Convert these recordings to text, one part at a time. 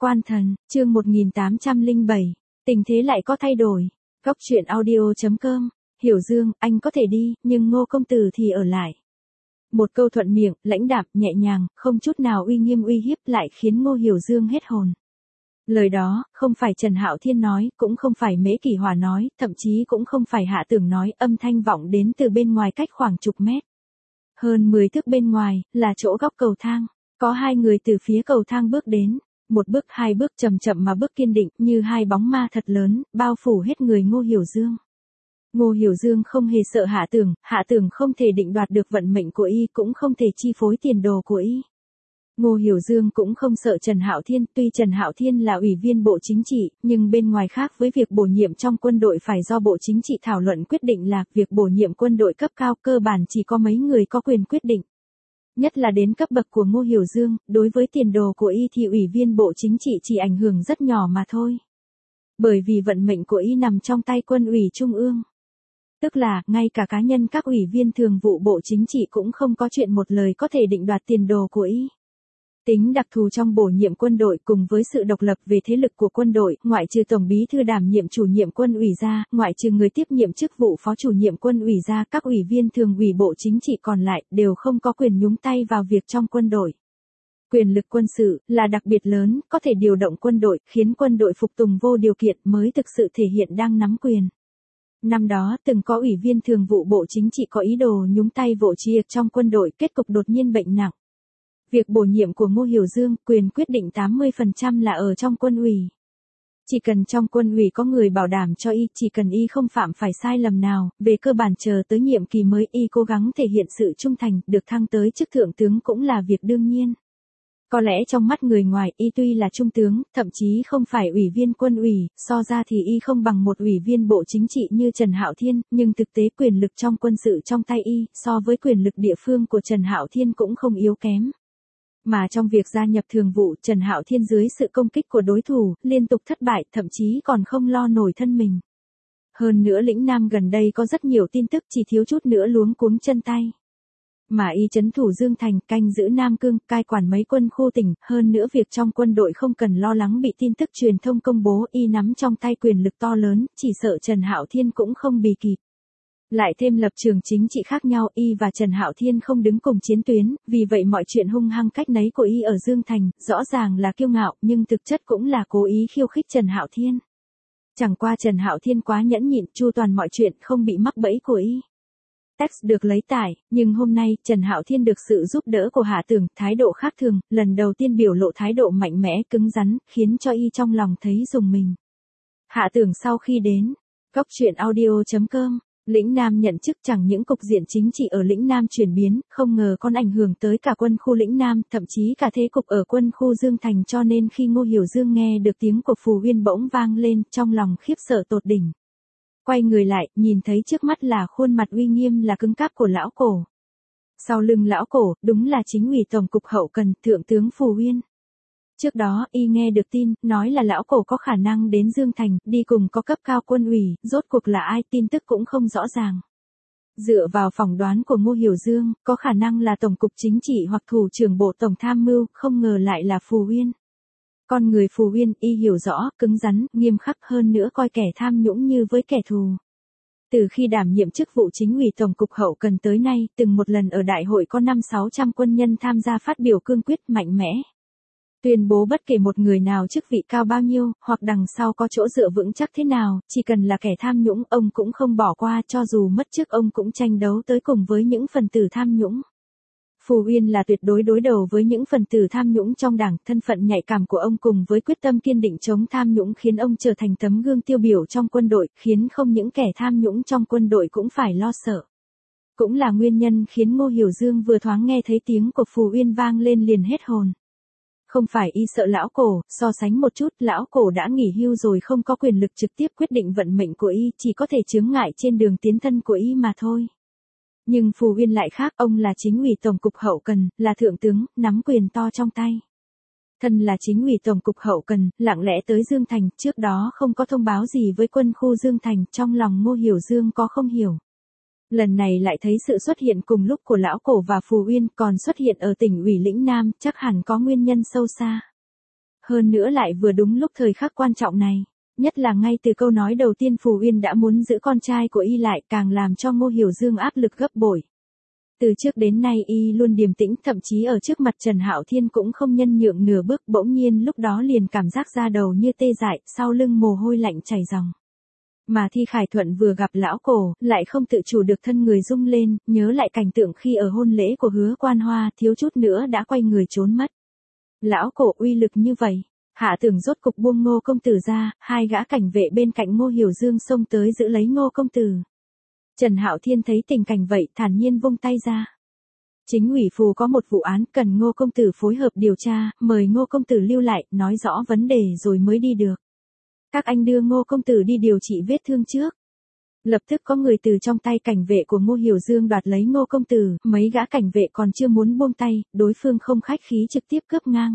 Quan thần, chương 1807, tình thế lại có thay đổi. Góc truyện audio.com, Hiểu Dương, anh có thể đi, nhưng Ngô công tử thì ở lại. Một câu thuận miệng, lãnh đạm, nhẹ nhàng, không chút nào uy nghiêm uy hiếp lại khiến Ngô Hiểu Dương hết hồn. Lời đó, không phải Trần Hạo Thiên nói, cũng không phải Mễ Kỷ Hòa nói, thậm chí cũng không phải Hạ Tưởng nói, âm thanh vọng đến từ bên ngoài cách khoảng chục mét. Hơn 10 thước bên ngoài, là chỗ góc cầu thang. Có hai người từ phía cầu thang bước đến. Một bước hai bước chậm chậm mà bước kiên định như hai bóng ma thật lớn, bao phủ hết người Ngô Hiểu Dương. Ngô Hiểu Dương không hề sợ Hạ Tưởng không thể định đoạt được vận mệnh của y, cũng không thể chi phối tiền đồ của y. Ngô Hiểu Dương cũng không sợ Trần Hạo Thiên, tuy Trần Hạo Thiên là ủy viên Bộ Chính trị, nhưng bên ngoài khác với việc bổ nhiệm trong quân đội phải do Bộ Chính trị thảo luận quyết định là việc bổ nhiệm quân đội cấp cao cơ bản chỉ có mấy người có quyền quyết định. Nhất là đến cấp bậc của Ngô Hiểu Dương, đối với tiền đồ của y thì ủy viên Bộ Chính trị chỉ ảnh hưởng rất nhỏ mà thôi. Bởi vì vận mệnh của y nằm trong tay quân ủy Trung ương. Tức là, ngay cả cá nhân các ủy viên thường vụ Bộ Chính trị cũng không có chuyện một lời có thể định đoạt tiền đồ của y. Tính đặc thù trong bổ nhiệm quân đội cùng với sự độc lập về thế lực của quân đội, ngoại trừ Tổng bí thư đảm nhiệm chủ nhiệm quân ủy ra, ngoại trừ người tiếp nhiệm chức vụ phó chủ nhiệm quân ủy ra, các ủy viên thường ủy Bộ Chính trị còn lại đều không có quyền nhúng tay vào việc trong quân đội. Quyền lực quân sự là đặc biệt lớn, có thể điều động quân đội, khiến quân đội phục tùng vô điều kiện mới thực sự thể hiện đang nắm quyền. Năm đó từng có ủy viên thường vụ Bộ Chính trị có ý đồ nhúng tay vô triệt trong quân đội, kết cục đột nhiên bệnh nặng. Việc bổ nhiệm của Ngô Hiểu Dương, quyền quyết định 80% là ở trong quân ủy. Chỉ cần trong quân ủy có người bảo đảm cho y, chỉ cần y không phạm phải sai lầm nào, về cơ bản chờ tới nhiệm kỳ mới y cố gắng thể hiện sự trung thành, được thăng tới chức thượng tướng cũng là việc đương nhiên. Có lẽ trong mắt người ngoài, y tuy là trung tướng, thậm chí không phải ủy viên quân ủy, so ra thì y không bằng một ủy viên Bộ Chính trị như Trần Hạo Thiên, nhưng thực tế quyền lực trong quân sự trong tay y, so với quyền lực địa phương của Trần Hạo Thiên cũng không yếu kém. Mà trong việc gia nhập thường vụ, Trần Hạo Thiên dưới sự công kích của đối thủ, liên tục thất bại, thậm chí còn không lo nổi thân mình. Hơn nữa lĩnh Nam gần đây có rất nhiều tin tức, chỉ thiếu chút nữa luống cuống chân tay. Mà y trấn thủ Dương Thành, canh giữ Nam Cương, cai quản mấy quân khu tỉnh, hơn nữa việc trong quân đội không cần lo lắng bị tin tức truyền thông công bố, y nắm trong tay quyền lực to lớn, chỉ sợ Trần Hạo Thiên cũng không bì kịp. Lại thêm lập trường chính trị khác nhau, y và Trần Hạo Thiên không đứng cùng chiến tuyến, vì vậy mọi chuyện hung hăng cách nấy của y ở Dương Thành, rõ ràng là kiêu ngạo, nhưng thực chất cũng là cố ý khiêu khích Trần Hạo Thiên. Chẳng qua Trần Hạo Thiên quá nhẫn nhịn, chu toàn mọi chuyện, không bị mắc bẫy của y. Text được lấy tải, nhưng hôm nay, Trần Hạo Thiên được sự giúp đỡ của Hạ Tưởng, thái độ khác thường, lần đầu tiên biểu lộ thái độ mạnh mẽ, cứng rắn, khiến cho y trong lòng thấy rùng mình. Hạ Tưởng sau khi đến, góc truyện audio.com, lĩnh Nam nhận chức, chẳng những cục diện chính trị ở lĩnh Nam chuyển biến, không ngờ còn ảnh hưởng tới cả quân khu lĩnh Nam, thậm chí cả thế cục ở quân khu Dương Thành, cho nên khi Ngô Hiểu Dương nghe được tiếng của Phù Uyên bỗng vang lên, trong lòng khiếp sợ tột đỉnh. Quay người lại, nhìn thấy trước mắt là khuôn mặt uy nghiêm là cứng cáp của lão cổ. Sau lưng lão cổ, đúng là chính ủy tổng cục hậu cần, thượng tướng Phù Uyên. Trước đó, y nghe được tin, nói là lão cổ có khả năng đến Dương Thành, đi cùng có cấp cao quân ủy, rốt cuộc là ai, tin tức cũng không rõ ràng. Dựa vào phỏng đoán của Ngô Hiểu Dương, có khả năng là tổng cục chính trị hoặc thủ trưởng bộ tổng tham mưu, không ngờ lại là Phù Uyên. Con người Phù Uyên, y hiểu rõ, cứng rắn, nghiêm khắc, hơn nữa coi kẻ tham nhũng như với kẻ thù. Từ khi đảm nhiệm chức vụ chính ủy tổng cục hậu cần tới nay, từng một lần ở đại hội có 500-600 quân nhân tham gia phát biểu cương quyết mạnh mẽ. Tuyên bố bất kể một người nào chức vị cao bao nhiêu, hoặc đằng sau có chỗ dựa vững chắc thế nào, chỉ cần là kẻ tham nhũng, ông cũng không bỏ qua, cho dù mất chức ông cũng tranh đấu tới cùng với những phần tử tham nhũng. Phù Uyên là tuyệt đối đối đầu với những phần tử tham nhũng trong đảng, thân phận nhạy cảm của ông cùng với quyết tâm kiên định chống tham nhũng khiến ông trở thành tấm gương tiêu biểu trong quân đội, khiến không những kẻ tham nhũng trong quân đội cũng phải lo sợ. Cũng là nguyên nhân khiến Ngô Hiểu Dương vừa thoáng nghe thấy tiếng của Phù Uyên vang lên liền hết hồn. Không phải y sợ lão cổ, so sánh một chút, lão cổ đã nghỉ hưu rồi không có quyền lực trực tiếp quyết định vận mệnh của y, chỉ có thể chướng ngại trên đường tiến thân của y mà thôi. Nhưng Phù Uyên lại khác, ông là chính ủy tổng cục hậu cần, là thượng tướng, nắm quyền to trong tay. Thân là chính ủy tổng cục hậu cần, lặng lẽ tới Dương Thành, trước đó không có thông báo gì với quân khu Dương Thành, trong lòng Ngô Hiểu Dương có không hiểu. Lần này lại thấy sự xuất hiện cùng lúc của lão cổ và Phù Uyên, còn xuất hiện ở tỉnh ủy lĩnh Nam, chắc hẳn có nguyên nhân sâu xa. Hơn nữa lại vừa đúng lúc thời khắc quan trọng này. Nhất là ngay từ câu nói đầu tiên Phù Uyên đã muốn giữ con trai của y lại càng làm cho Ngô Hiểu Dương áp lực gấp bội. Từ trước đến nay y luôn điềm tĩnh, thậm chí ở trước mặt Trần Hạo Thiên cũng không nhân nhượng nửa bước, bỗng nhiên lúc đó liền cảm giác da đầu như tê dại, sau lưng mồ hôi lạnh chảy ròng. Mà Thi Khải Thuận vừa gặp lão cổ, lại không tự chủ được thân người rung lên, nhớ lại cảnh tượng khi ở hôn lễ của Hứa Quan Hoa, thiếu chút nữa đã quay người trốn mất. Lão cổ uy lực như vậy, Hạ Tưởng rốt cục buông Ngô công tử ra, hai gã cảnh vệ bên cạnh Ngô Hiểu Dương xông tới giữ lấy Ngô công tử. Trần Hạo Thiên thấy tình cảnh vậy, thản nhiên vung tay ra. Chính ủy Phù có một vụ án cần Ngô công tử phối hợp điều tra, mời Ngô công tử lưu lại, nói rõ vấn đề rồi mới đi được. Các anh đưa Ngô công tử đi điều trị vết thương trước. Lập tức có người từ trong tay cảnh vệ của Ngô Hiểu Dương đoạt lấy Ngô công tử, mấy gã cảnh vệ còn chưa muốn buông tay, đối phương không khách khí trực tiếp cướp ngang.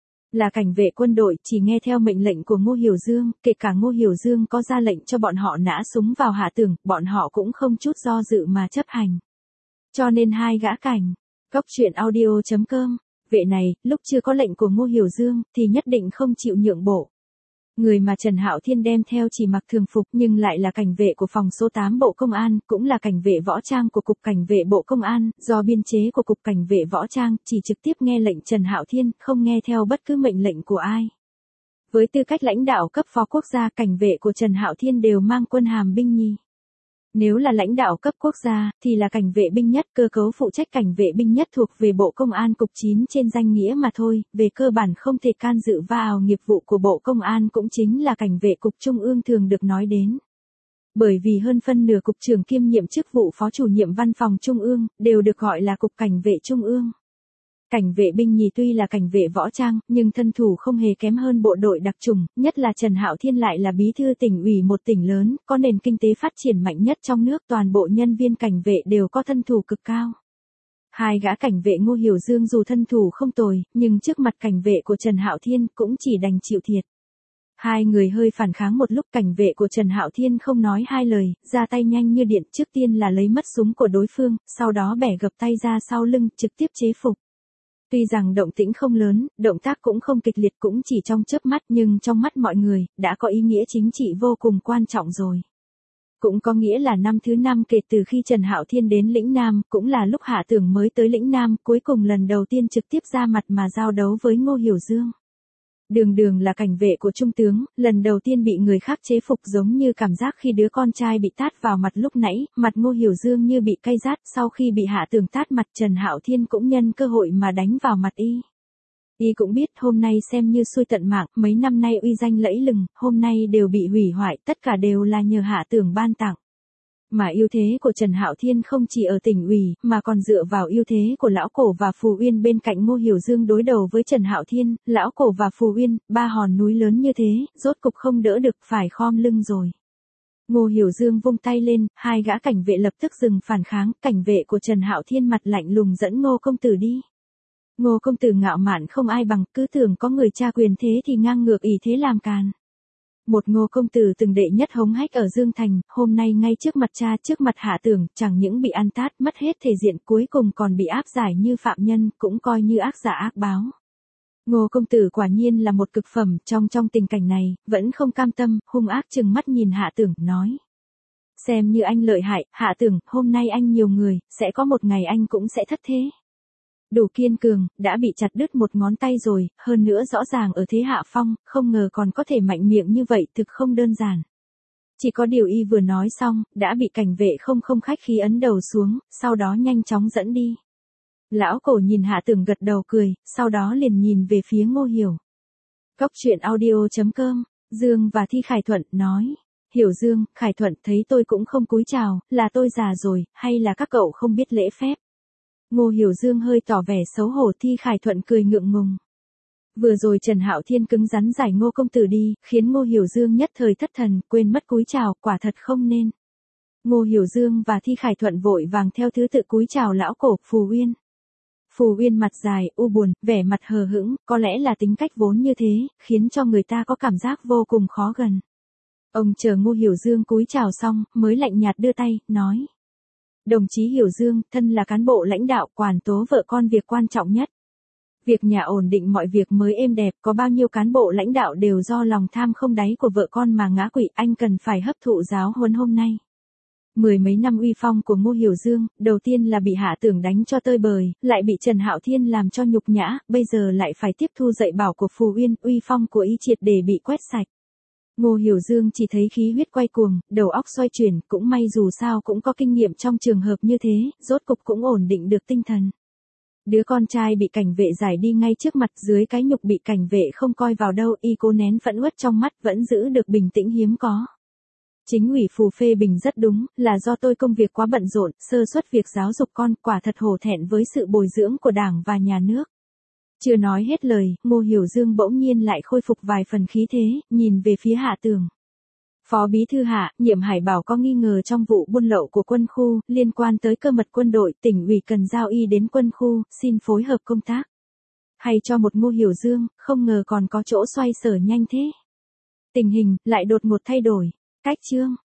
Là cảnh vệ quân đội, chỉ nghe theo mệnh lệnh của Ngô Hiểu Dương, kể cả Ngô Hiểu Dương có ra lệnh cho bọn họ nã súng vào Hạ Tưởng, bọn họ cũng không chút do dự mà chấp hành. Cho nên hai gã cảnh, Góc Truyện Audio.com, vệ này, lúc chưa có lệnh của Ngô Hiểu Dương, thì nhất định không chịu nhượng bộ. Người mà Trần Hạo Thiên đem theo chỉ mặc thường phục nhưng lại là cảnh vệ của phòng số 8 Bộ Công an, cũng là cảnh vệ võ trang của Cục Cảnh vệ Bộ Công an, do biên chế của Cục Cảnh vệ võ trang, chỉ trực tiếp nghe lệnh Trần Hạo Thiên, không nghe theo bất cứ mệnh lệnh của ai. Với tư cách lãnh đạo cấp phó quốc gia, cảnh vệ của Trần Hạo Thiên đều mang quân hàm binh nhì. Nếu là lãnh đạo cấp quốc gia, thì là cảnh vệ binh nhất, cơ cấu phụ trách cảnh vệ binh nhất thuộc về Bộ Công an Cục 9 trên danh nghĩa mà thôi, về cơ bản không thể can dự vào nghiệp vụ của Bộ Công an, cũng chính là cảnh vệ Cục Trung ương thường được nói đến. Bởi vì hơn phân nửa cục trưởng kiêm nhiệm chức vụ phó chủ nhiệm văn phòng Trung ương, đều được gọi là Cục Cảnh vệ Trung ương. Cảnh vệ binh nhì tuy là cảnh vệ võ trang, nhưng thân thủ không hề kém hơn bộ đội đặc chủng, nhất là Trần Hạo Thiên lại là bí thư tỉnh ủy một tỉnh lớn, có nền kinh tế phát triển mạnh nhất trong nước, toàn bộ nhân viên cảnh vệ đều có thân thủ cực cao. Hai gã cảnh vệ Ngô Hiểu Dương dù thân thủ không tồi, nhưng trước mặt cảnh vệ của Trần Hạo Thiên cũng chỉ đành chịu thiệt. Hai người hơi phản kháng một lúc, cảnh vệ của Trần Hạo Thiên không nói hai lời, ra tay nhanh như điện, trước tiên là lấy mất súng của đối phương, sau đó bẻ gập tay ra sau lưng, trực tiếp chế phục. Tuy rằng động tĩnh không lớn, động tác cũng không kịch liệt, cũng chỉ trong chớp mắt, nhưng trong mắt mọi người, đã có ý nghĩa chính trị vô cùng quan trọng rồi. Cũng có nghĩa là năm thứ 5 kể từ khi Trần Hạo Thiên đến lĩnh Nam, cũng là lúc Hạ Tưởng mới tới lĩnh Nam, cuối cùng lần đầu tiên trực tiếp ra mặt mà giao đấu với Ngô Hiểu Dương. Đường đường là cảnh vệ của trung tướng, lần đầu tiên bị người khác chế phục, giống như cảm giác khi đứa con trai bị tát vào mặt lúc nãy, mặt Ngô Hiểu Dương như bị cay rát, sau khi bị Hạ Tưởng tát mặt, Trần Hạo Thiên cũng nhân cơ hội mà đánh vào mặt y. Y cũng biết hôm nay xem như xui tận mạng, mấy năm nay uy danh lẫy lừng, hôm nay đều bị hủy hoại, tất cả đều là nhờ Hạ Tưởng ban tặng. Mà ưu thế của Trần Hạo Thiên không chỉ ở tỉnh ủy, mà còn dựa vào ưu thế của Lão Cổ và Phù Uyên. Bên cạnh Ngô Hiểu Dương đối đầu với Trần Hạo Thiên, Lão Cổ và Phù Uyên, ba hòn núi lớn như thế, rốt cục không đỡ được, phải khom lưng rồi. Ngô Hiểu Dương vung tay lên, hai gã cảnh vệ lập tức dừng phản kháng, cảnh vệ của Trần Hạo Thiên mặt lạnh lùng dẫn Ngô công tử đi. Ngô công tử ngạo mạn không ai bằng, cứ tưởng có người tra quyền thế thì ngang ngược ỷ thế làm càn. Một Ngô công tử từng đệ nhất hống hách ở Dương Thành, hôm nay ngay trước mặt cha, trước mặt Hạ Tưởng, chẳng những bị ăn tát, mất hết thể diện, cuối cùng còn bị áp giải như phạm nhân, cũng coi như ác giả ác báo. Ngô công tử quả nhiên là một cực phẩm, trong tình cảnh này, vẫn không cam tâm, hung ác trừng mắt nhìn Hạ Tưởng, nói. Xem như anh lợi hại, Hạ Tưởng, hôm nay anh nhiều người, sẽ có một ngày anh cũng sẽ thất thế. Đủ kiên cường, đã bị chặt đứt một ngón tay rồi, hơn nữa rõ ràng ở thế hạ phong, không ngờ còn có thể mạnh miệng như vậy, thực không đơn giản. Chỉ có điều y vừa nói xong, đã bị cảnh vệ không khách khí ấn đầu xuống, sau đó nhanh chóng dẫn đi. Lão Cổ nhìn Hạ Tưởng gật đầu cười, sau đó liền nhìn về phía Ngô Hiểu. Góc Truyện Audio.com, Dương và Thi Khải Thuận, nói. Hiểu Dương, Khải Thuận, thấy tôi cũng không cúi chào, là tôi già rồi, hay là các cậu không biết lễ phép? Ngô Hiểu Dương hơi tỏ vẻ xấu hổ, Thi Khải Thuận cười ngượng ngùng. Vừa rồi Trần Hạo Thiên cứng rắn giải Ngô công tử đi, khiến Ngô Hiểu Dương nhất thời thất thần, quên mất cúi chào, quả thật không nên. Ngô Hiểu Dương và Thi Khải Thuận vội vàng theo thứ tự cúi chào Lão Cổ, Phù Uyên. Phù Uyên mặt dài, u buồn, vẻ mặt hờ hững, có lẽ là tính cách vốn như thế, khiến cho người ta có cảm giác vô cùng khó gần. Ông chờ Ngô Hiểu Dương cúi chào xong, mới lạnh nhạt đưa tay, nói. Đồng chí Hiểu Dương, thân là cán bộ lãnh đạo, quản tố vợ con việc quan trọng nhất. Việc nhà ổn định mọi việc mới êm đẹp, có bao nhiêu cán bộ lãnh đạo đều do lòng tham không đáy của vợ con mà ngã quỵ, anh cần phải hấp thụ giáo huấn hôm nay. Mười mấy năm uy phong của Ngô Hiểu Dương, đầu tiên là bị Hạ Tưởng đánh cho tơi bời, lại bị Trần Hạo Thiên làm cho nhục nhã, bây giờ lại phải tiếp thu dạy bảo của Phù Uyên, uy phong của y triệt để bị quét sạch. Ngô Hiểu Dương chỉ thấy khí huyết quay cuồng, đầu óc xoay chuyển, cũng may dù sao cũng có kinh nghiệm trong trường hợp như thế, rốt cục cũng ổn định được tinh thần. Đứa con trai bị cảnh vệ giải đi ngay trước mặt, dưới cái nhục bị cảnh vệ không coi vào đâu, y cố nén phẫn uất trong mắt, vẫn giữ được bình tĩnh hiếm có. Chính ủy Phù phê bình rất đúng, là do tôi công việc quá bận rộn, sơ suất việc giáo dục con, quả thật hổ thẹn với sự bồi dưỡng của Đảng và nhà nước. Chưa nói hết lời, Ngô Hiểu Dương bỗng nhiên lại khôi phục vài phần khí thế, nhìn về phía Hạ Tưởng. Phó Bí thư Hạ, Nhiệm Hải bảo có nghi ngờ trong vụ buôn lậu của quân khu, liên quan tới cơ mật quân đội, tỉnh ủy cần giao y đến quân khu, xin phối hợp công tác. Hay cho một Ngô Hiểu Dương, không ngờ còn có chỗ xoay sở nhanh thế. Tình hình, lại đột ngột thay đổi. Cách chương.